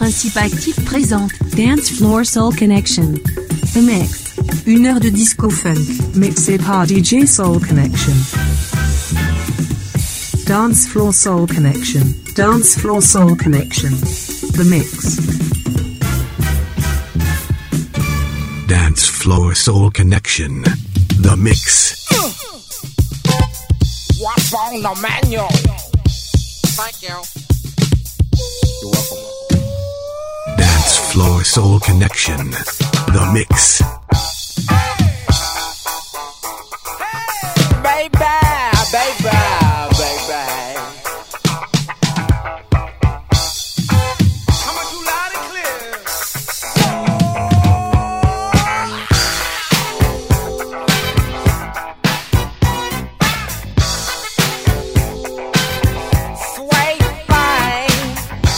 Principe Actif présente Dance Floor Soul Connection. The Mix. 1 heure de disco funk. Mixed par DJ Soul Connection. Dance Floor Soul Connection. Dance Floor Soul Connection. The Mix. Dance Floor Soul Connection. The Mix. What's on the menu? Thank you. You're welcome. Dance Floor Soul Connection. The Mix. Hey, baby, baby. Coming through loud and clear. Sway fine.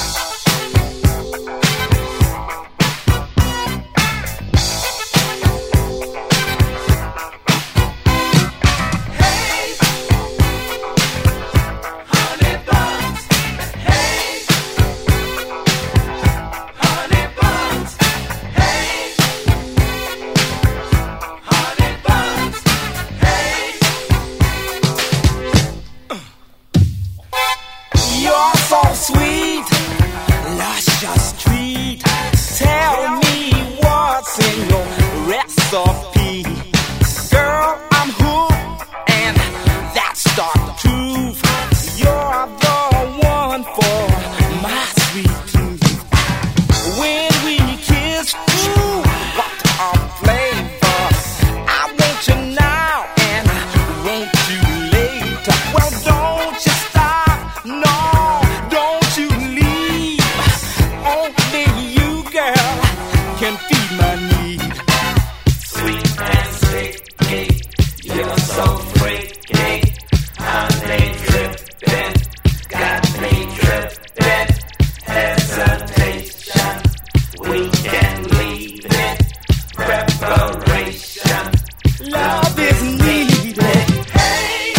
You're so sweet, luscious treat. Tell me what's in your recipe. Girl, I'm hooked, and that's the truth. You're the one for my sweet tooth. When we kiss, ooh, what a flavor. I want you now, and I want you later. Well, don't you stop, no, don't you leave. Only you, girl, can feed my need. Sweet and sticky, you're so freaky. Honey dripping, got me dripping. Hesitation, we can leave it. Preparation, Love is needed. hey,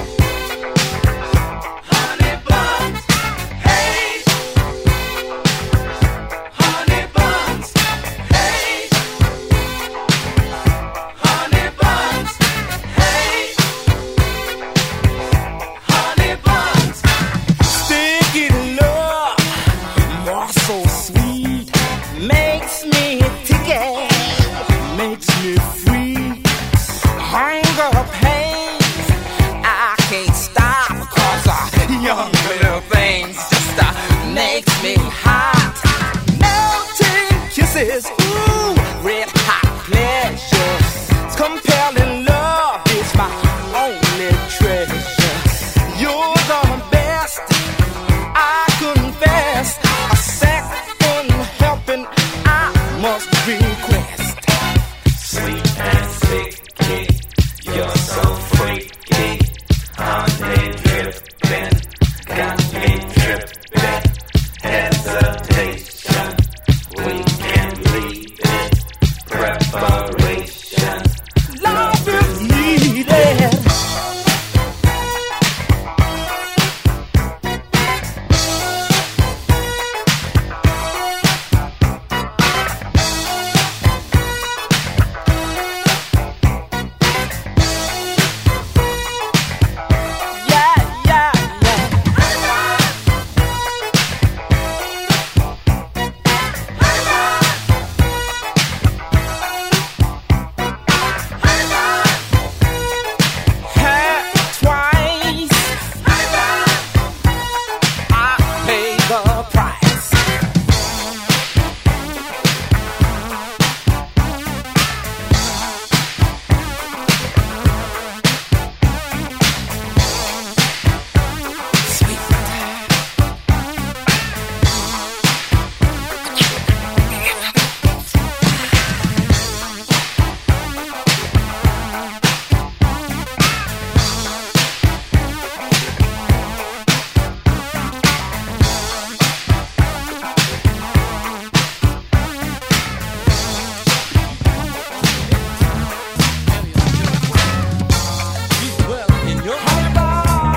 honey buns, hey, honey buns, hey, honey buns, hey, honey buns. Sticky love, more so sweet, makes me ticky, makes me free. Hunger pains, I can't stop, cause young little things just makes me hot. Melting kisses, ooh, red hot pleasure. Compelling love is my only treasure. You're the best, I confess. A second helping I must request. sweet and sticky, you're so freaky. Honey dripping, got me dripping. Hesitation, we can leave it. Preparation, Love is needed. Yeah, yeah, yeah. Had twice, I paid the price. Sweet.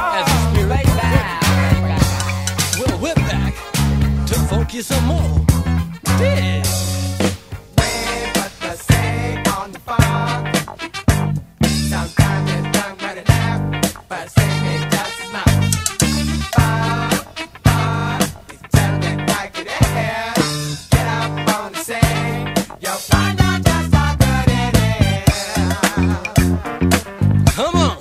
you some more. Dig. Come on.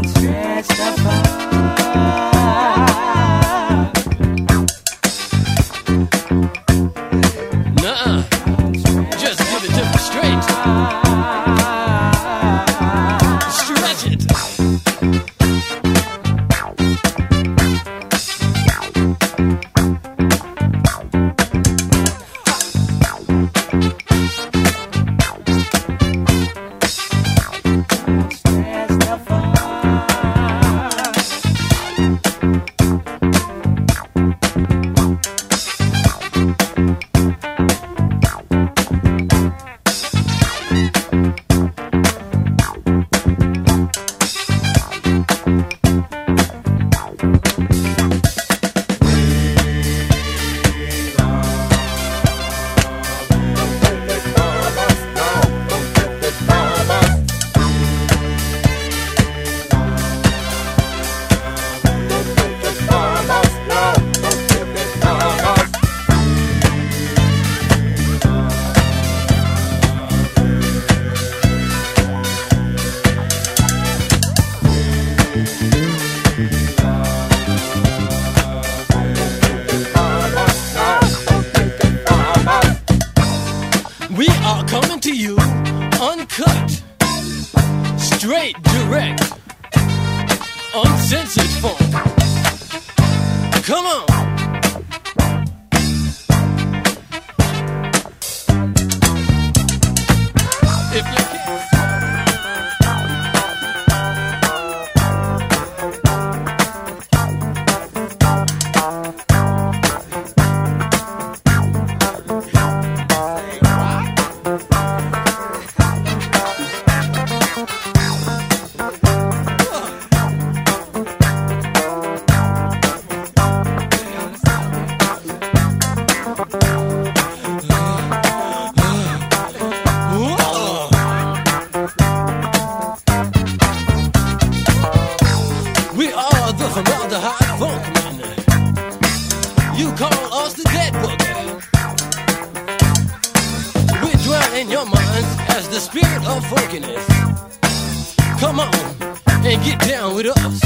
Nuh-uh. Just give it to me straight. Stretch it. We are coming to you uncut, straight, direct, uncensored funk. Come on. If you can. We are the formaldehyde funkmen. You call us the dead boogie. We dwell in your minds as the spirit of funkiness. Come on and get down with us.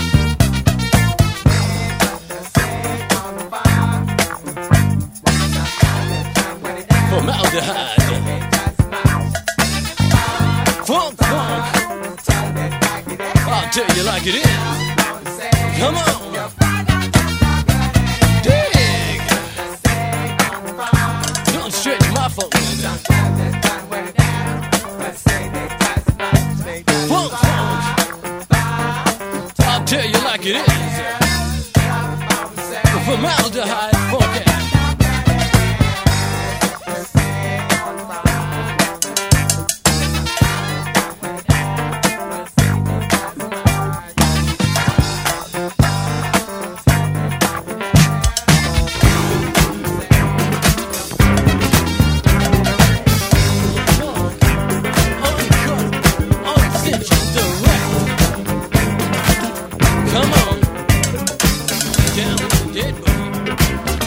Formaldehyde. Funk, funk. I'll tell you like it is. Come on. Dig. Don't stretch my funk. Funk, funk. I'll tell you like it is. Formaldehyde funk. Come on, down with the dead boogie.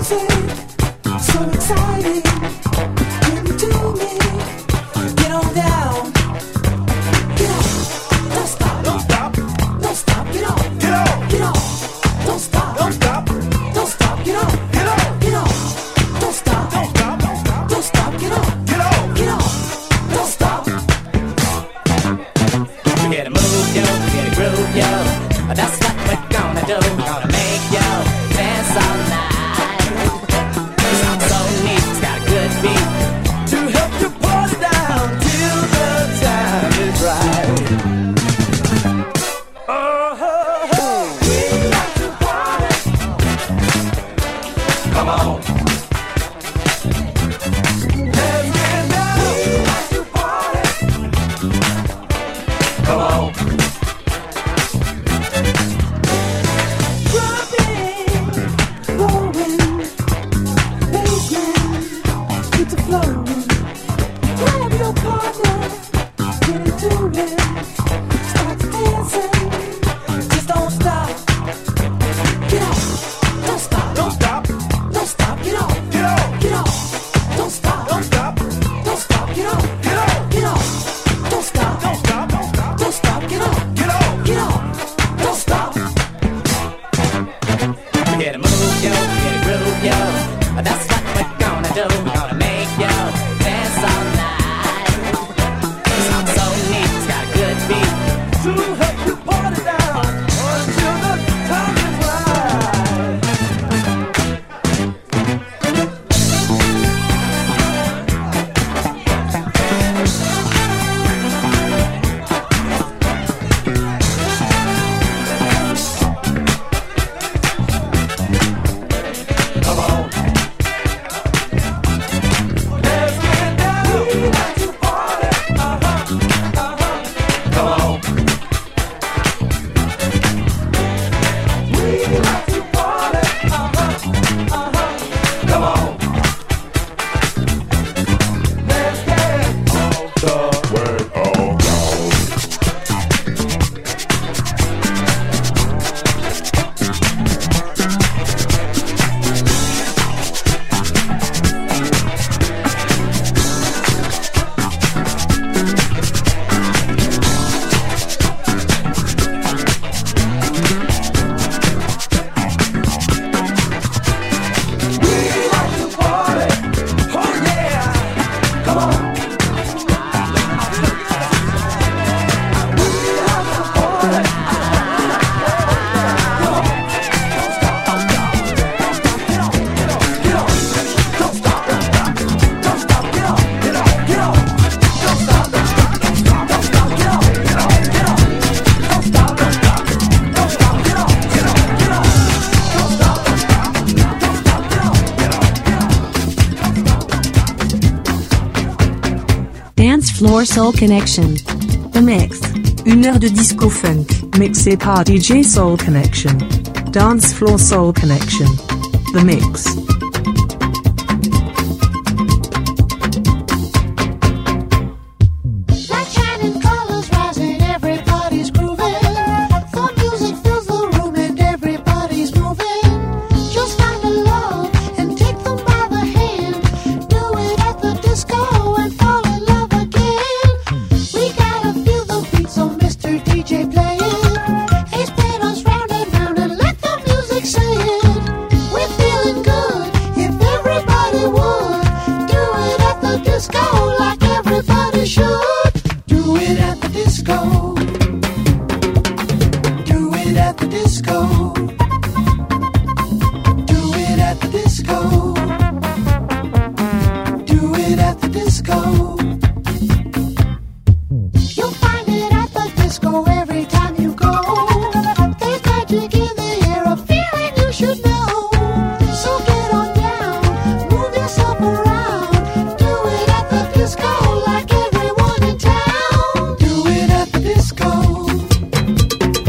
Floor Soul Connection. The Mix. 1 heure de disco funk, mixé par DJ Soul Connection. Dance Floor Soul Connection. The Mix.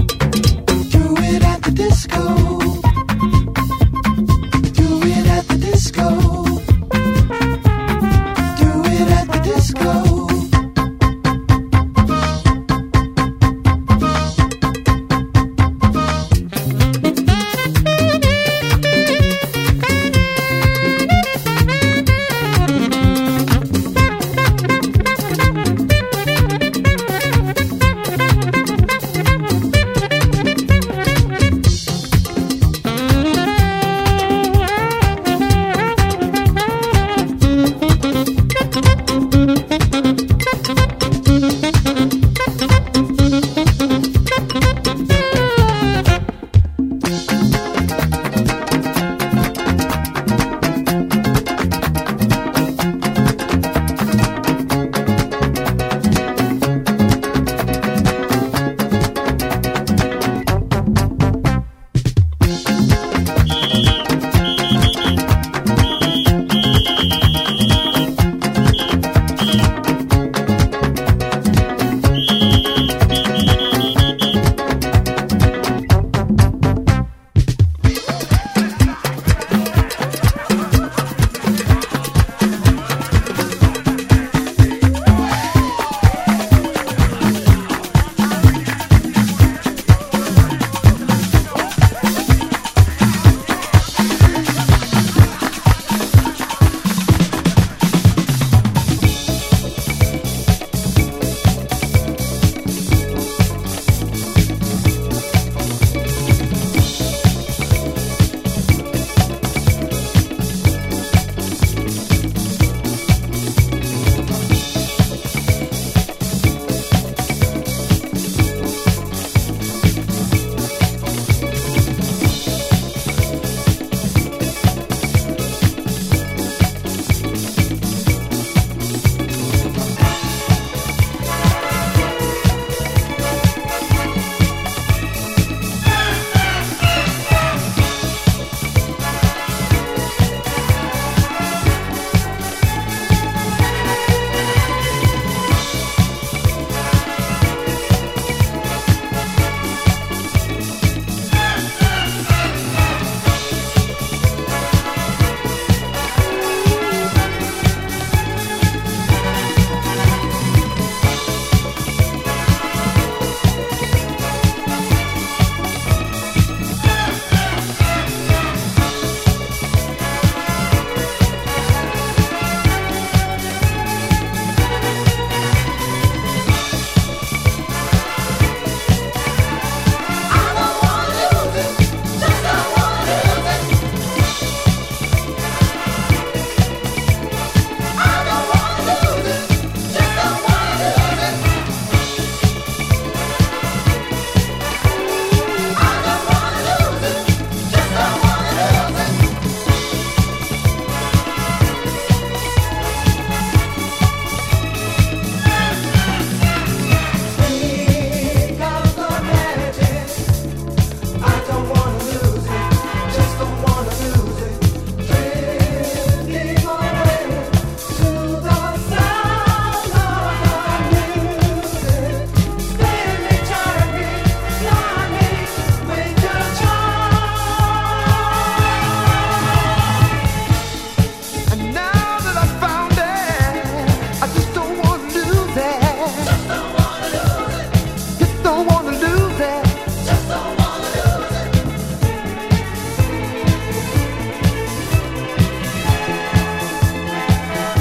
Disco. Do it at the disco.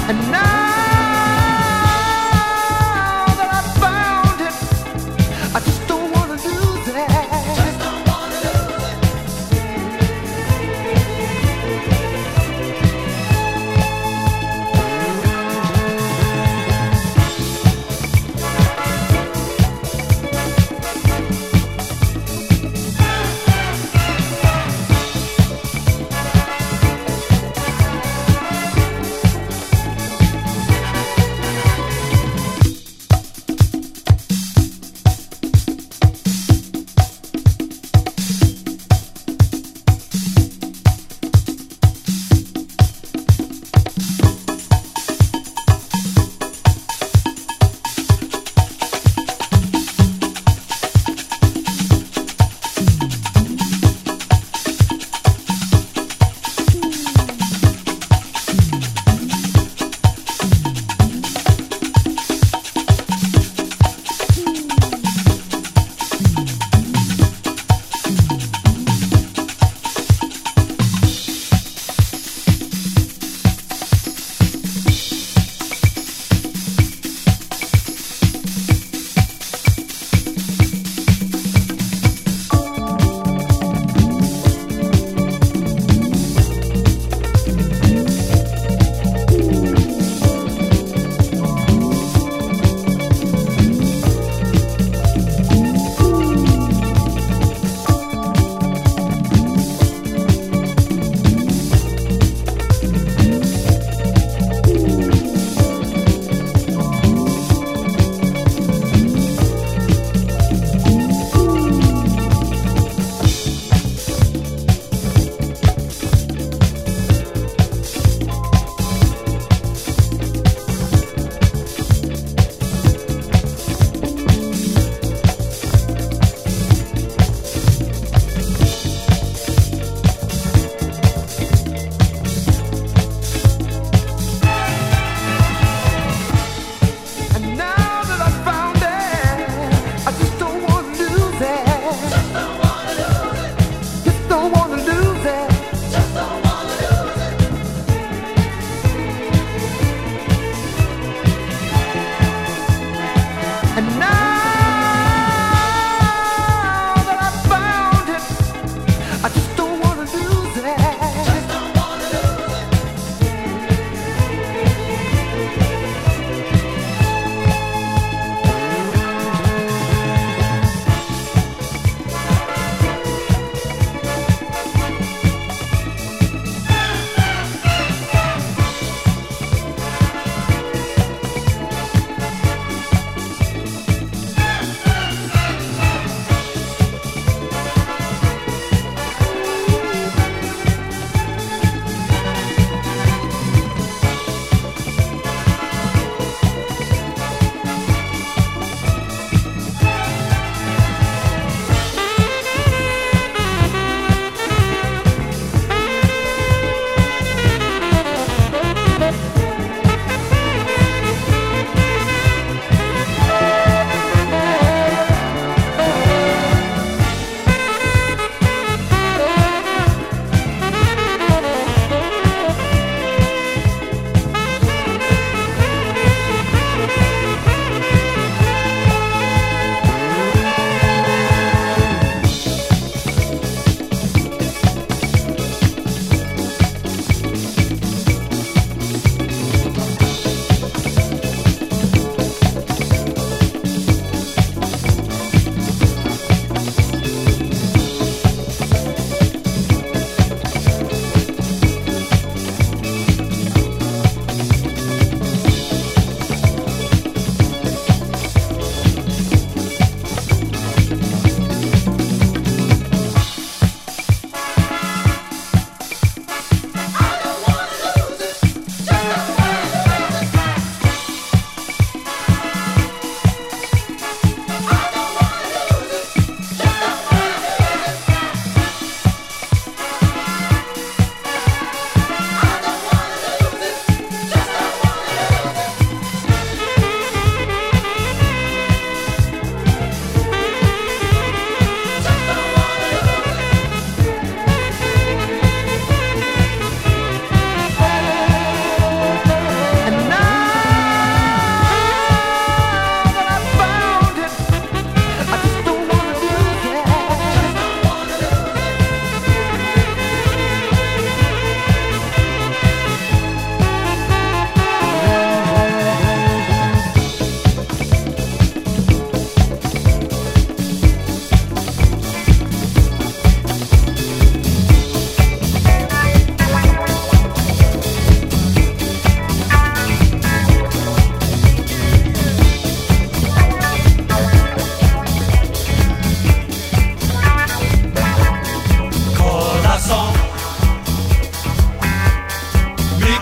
And now that I found it, I just don't want to lose it. Just don't want to lose it.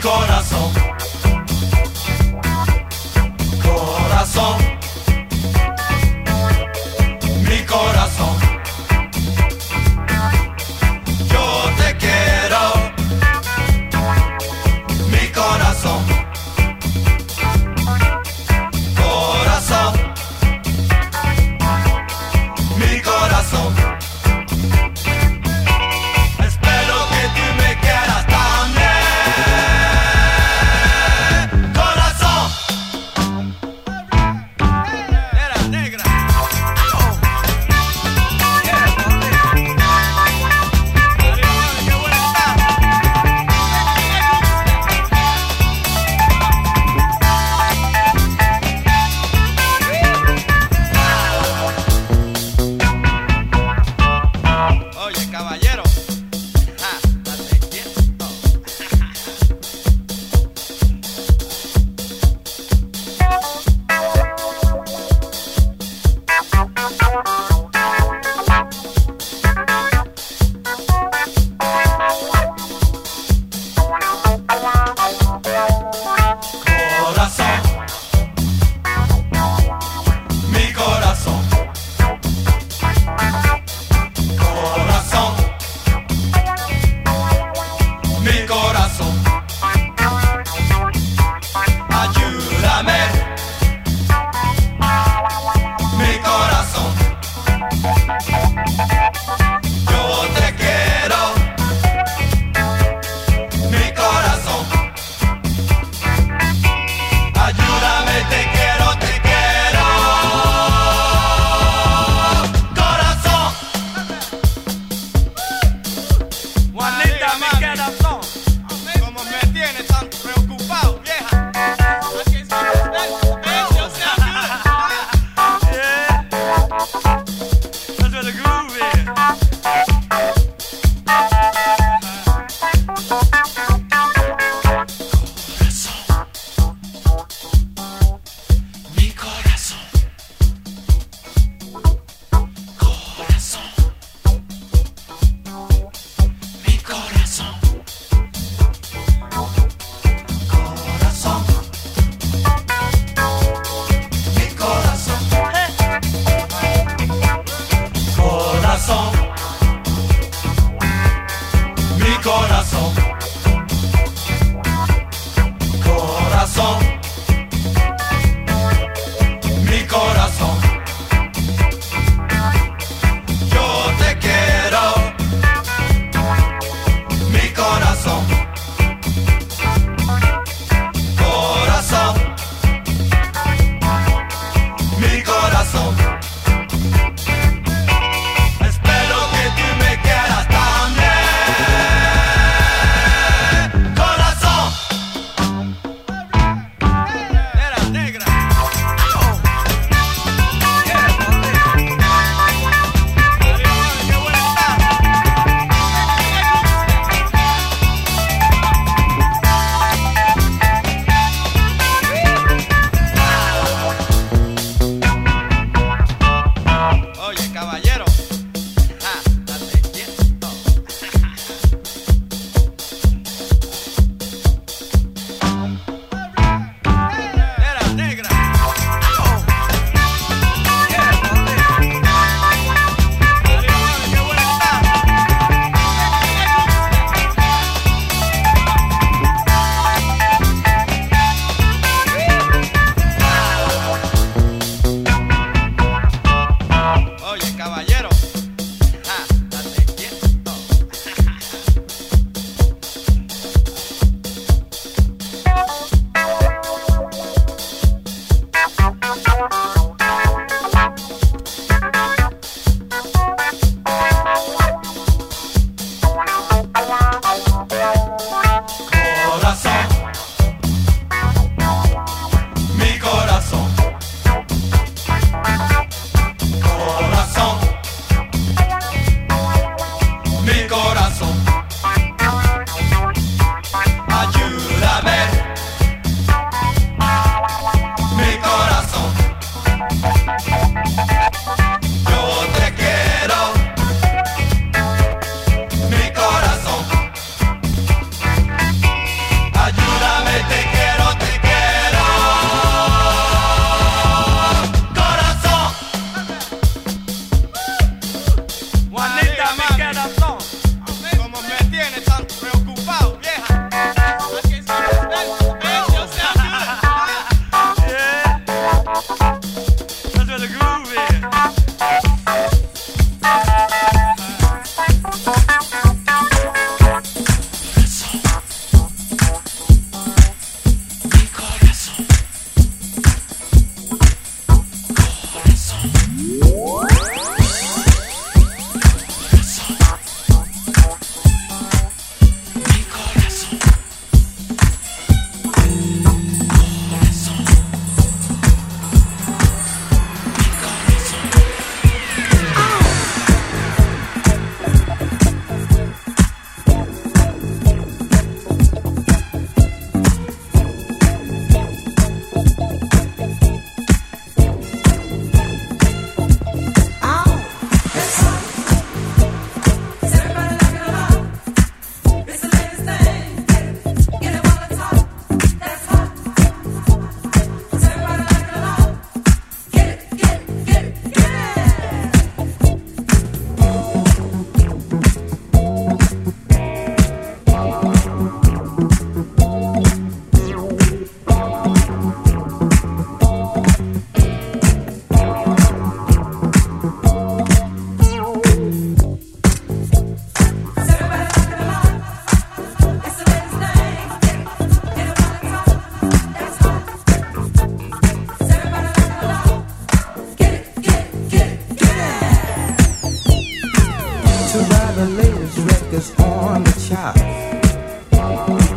corazón, corazón, mi corazón. Yo te quiero, mi corazón, corazón, mi corazón. Espero que tú me quieras también.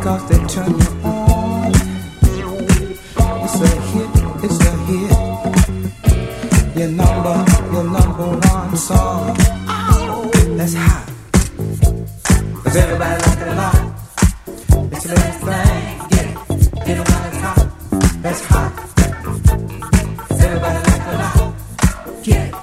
because they turn you on. It's a hit, it's a hit. Your number one song. That's hot. Cause everybody like it a lot. It's the latest thing. Get it while it's hot. That's hot. Everybody like it a lot. Get it.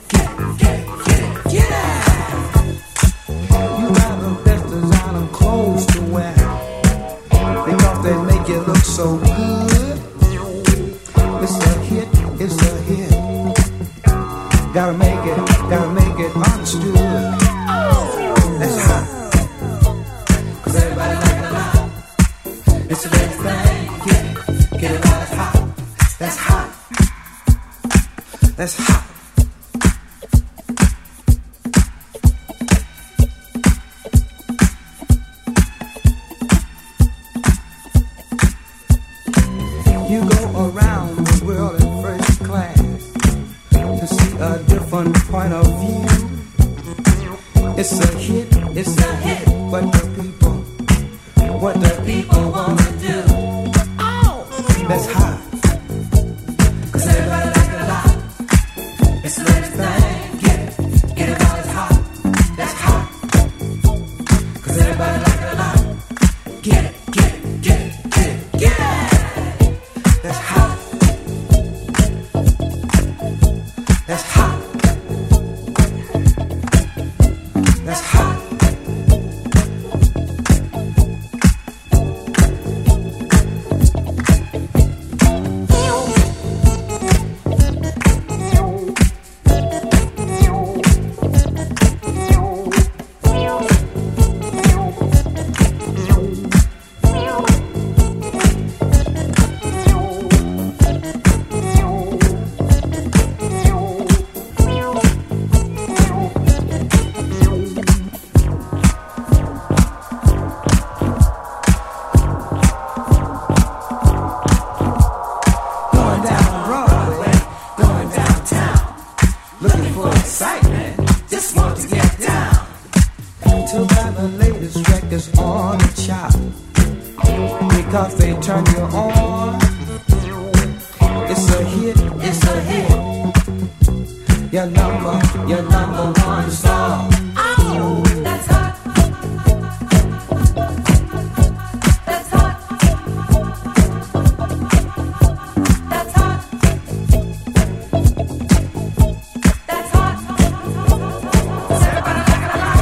You got the best designer clothes to wear because they make you look so good. It's a hit, it's a hit. Gotta make it understood. That's hot. Cause everybody like it a lot. It's the latest thing. Get it while it's hot. That's hot. That's hot. You go around the world in first class to see a different point of view. It's a hit, what the people wanna do. That's hot. Cause everybody like it a lot. It's the latest thing. Get it while it's hot. That's hot. Cause everybody like it a lot. Get it. That's hot. That's hot. That's hot. Because they turn you on. It's a hit. Your number one song. Oh, that's hot. That's hot. That's hot. That's hot. Does everybody like it a lot?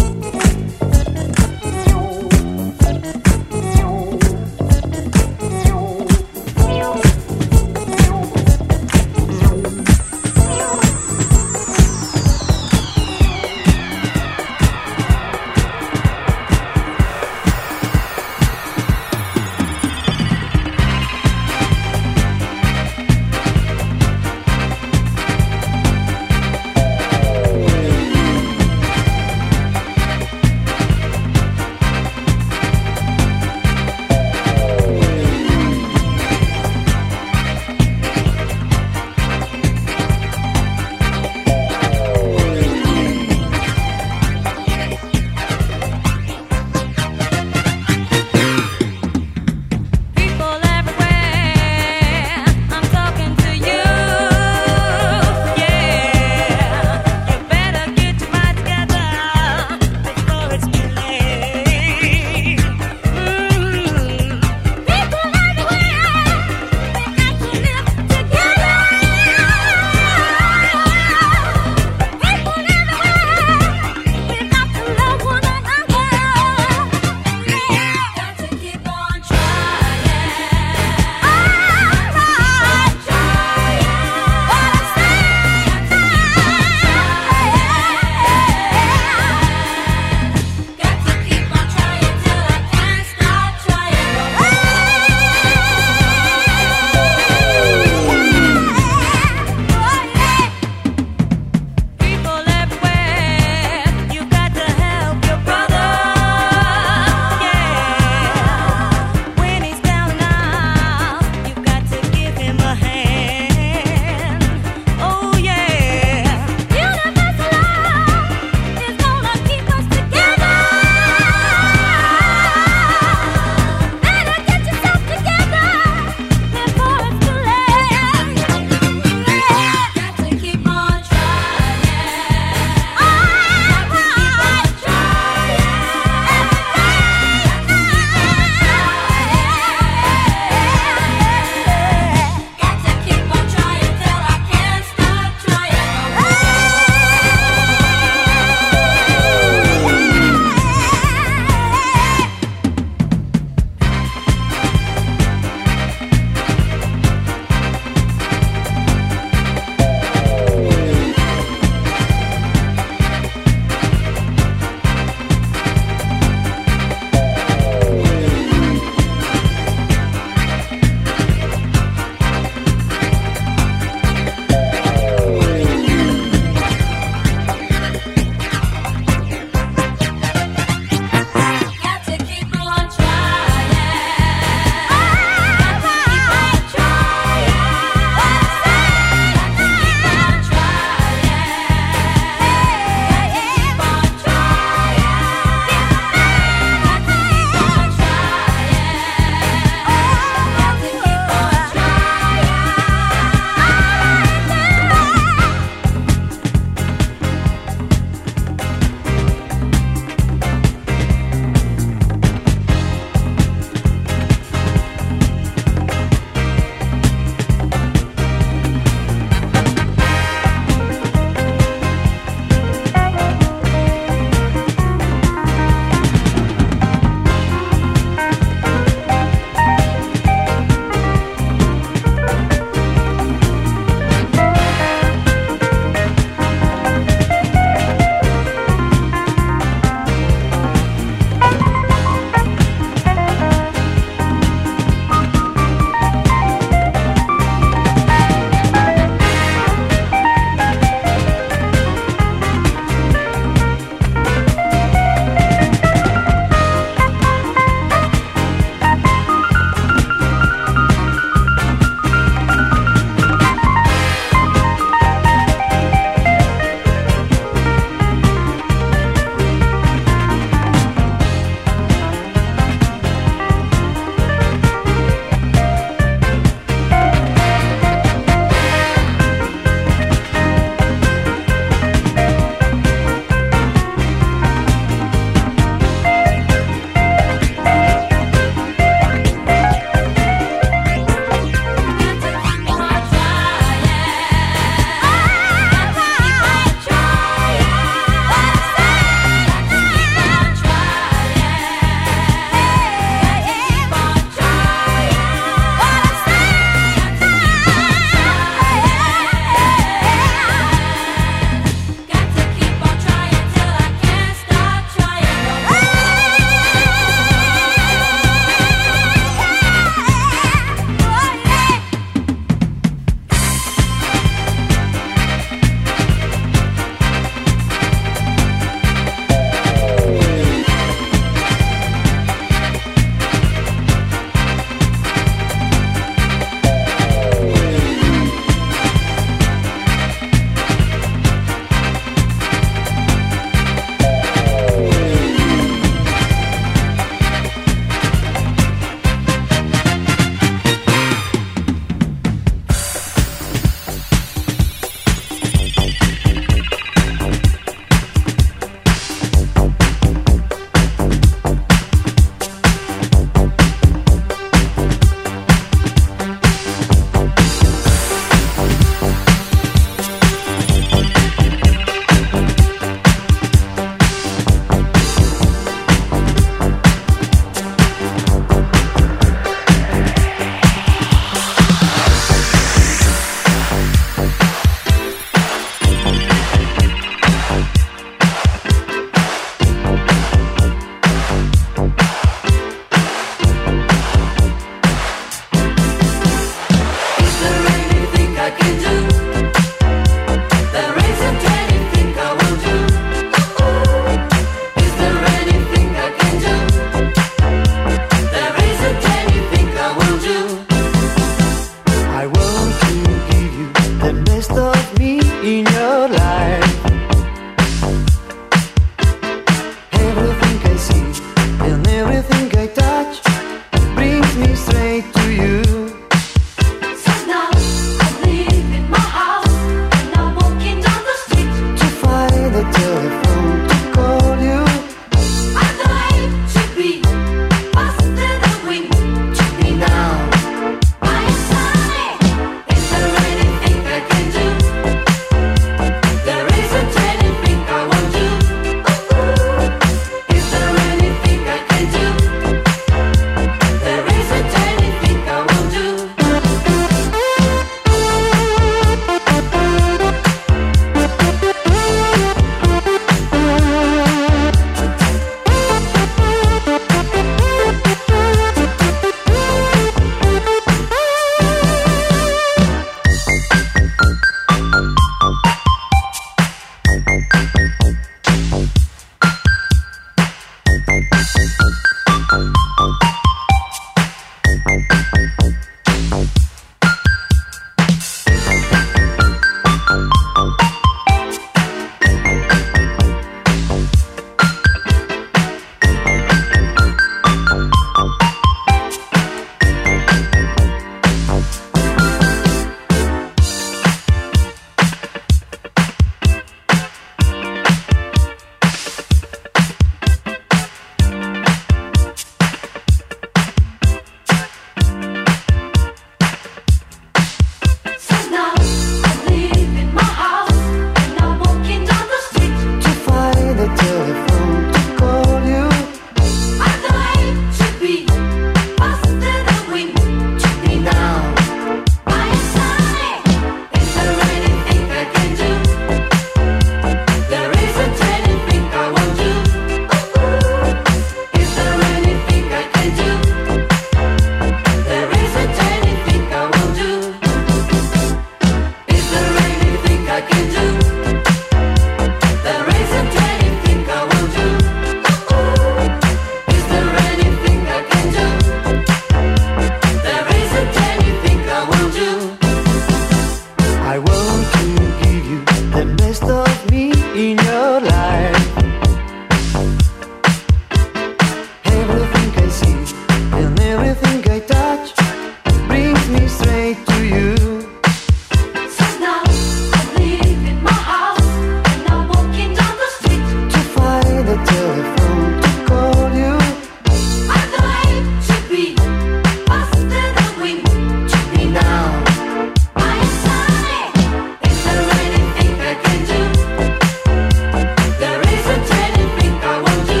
straight to you. So now I'm leaving my house and I'm walking down the street to find a telephone to call you. I thought to be faster than wind to be now. I am sorry. Is there anything I can do? There isn't anything I won't do.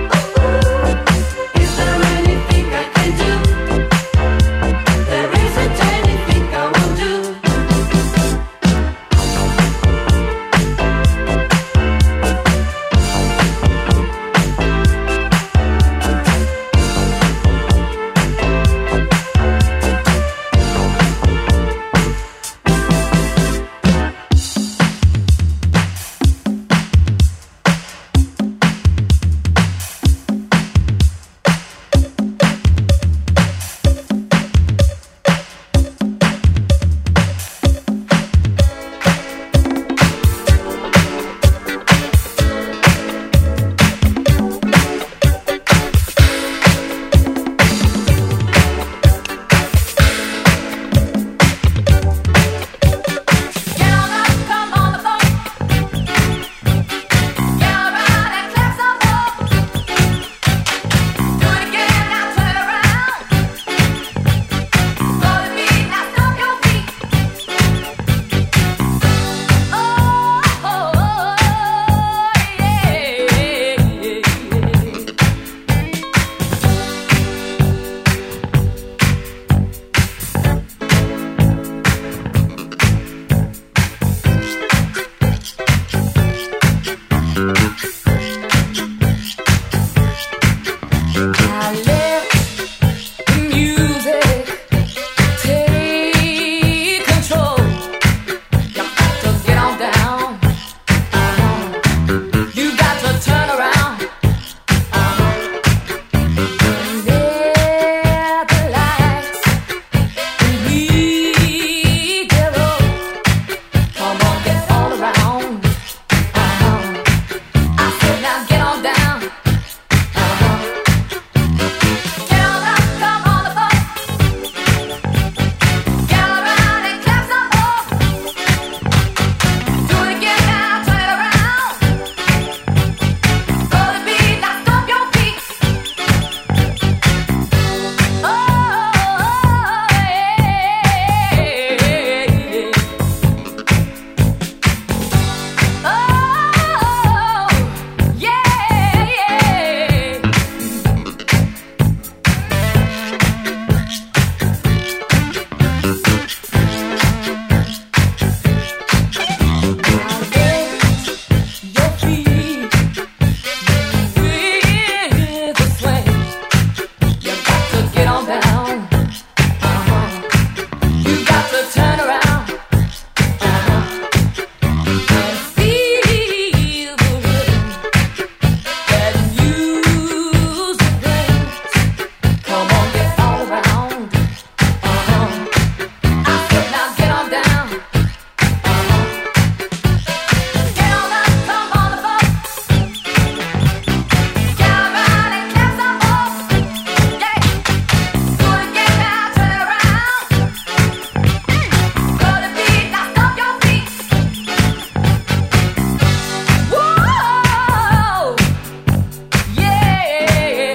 Is there anything I can do? There isn't anything I won't do. Get on up, come on the boat. Get around and clap some more. Do it again, now turn around. Follow the beat, now stomp your feet. Oh, I let the music take control. You got to get on down. You got to turn around. Let the lights lead the road. Come on, get all around. I said now get on down. Get on up, come on the boat. Get around and clap some more. Do it again now, turn it around. Follow the beat, now stomp your feet. Oh, yeah, yeah. Your feet with the swing. You got to get on down. You got to turn around. And feel the rhythm that music brings. Come on, get all around. I said now get on down. Get on up, come on the boat. Get around and clap some more. Yeah. Do it again now, turn it around. Follow the beat, now stomp your feet. Whoa, yeah.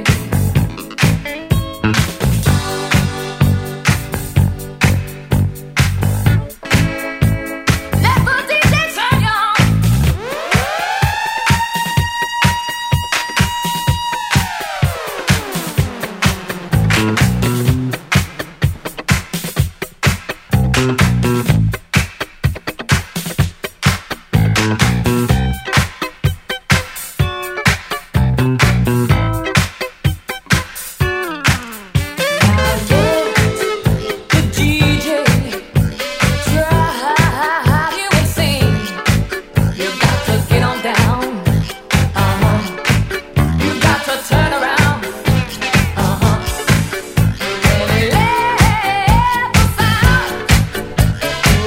Let the DJ turn you on. The DJ drive you insane. You got to get on down. You got to turn around. And let the sound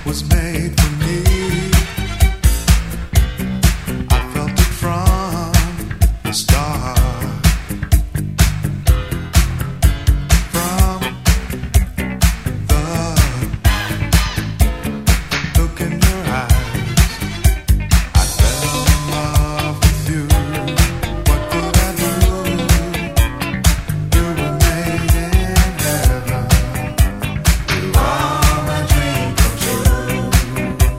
was made for me. I felt it from the start. From the look in your eyes, I fell in love with you. What could I do? You were made in heaven. You are my dream come true.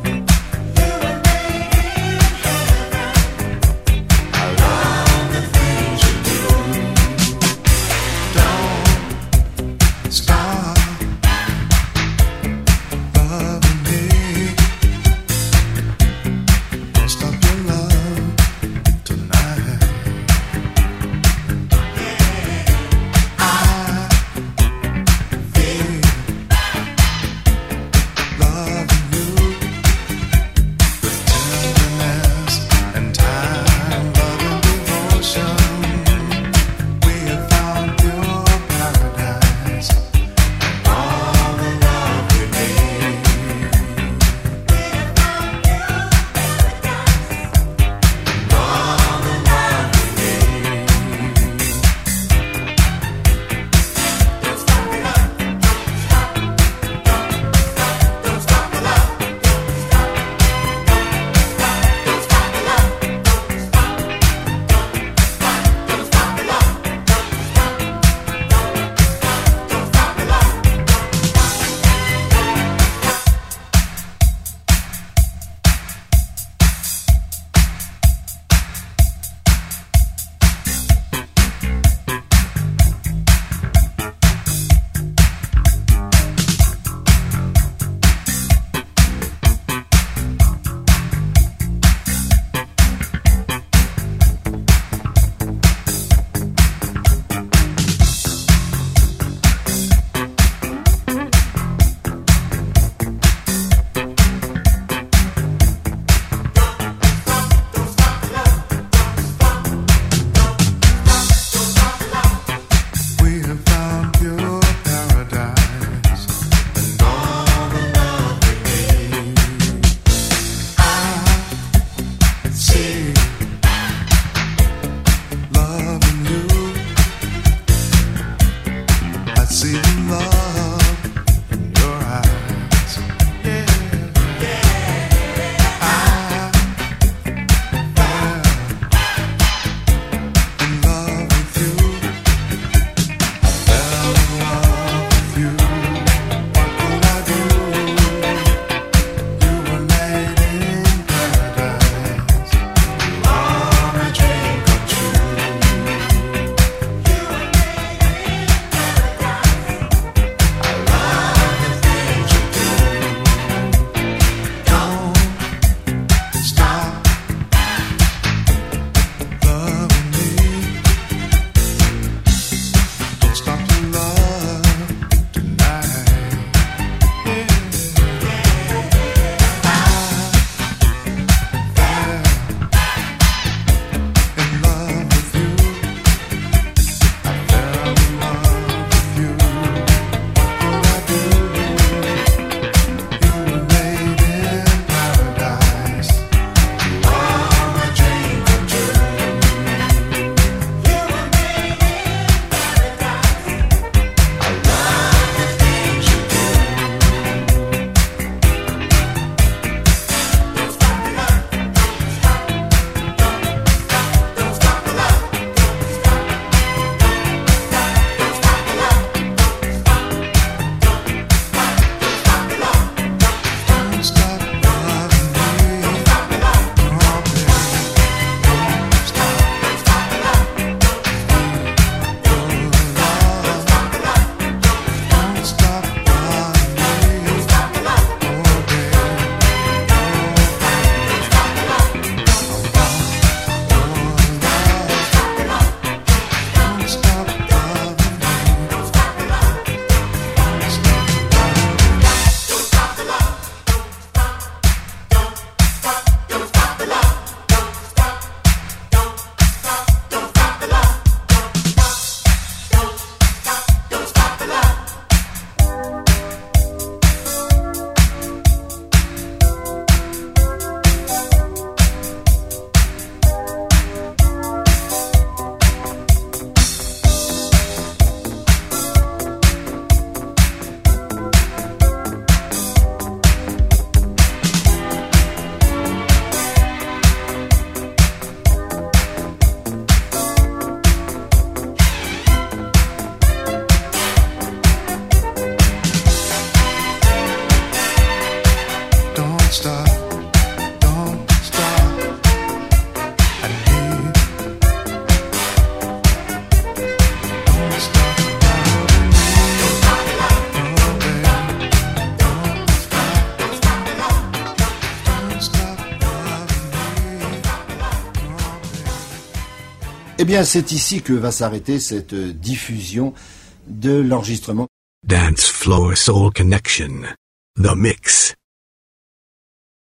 Eh bien, c'est ici que va s'arrêter cette diffusion de l'enregistrement. Dance Floor Soul Connection. The Mix.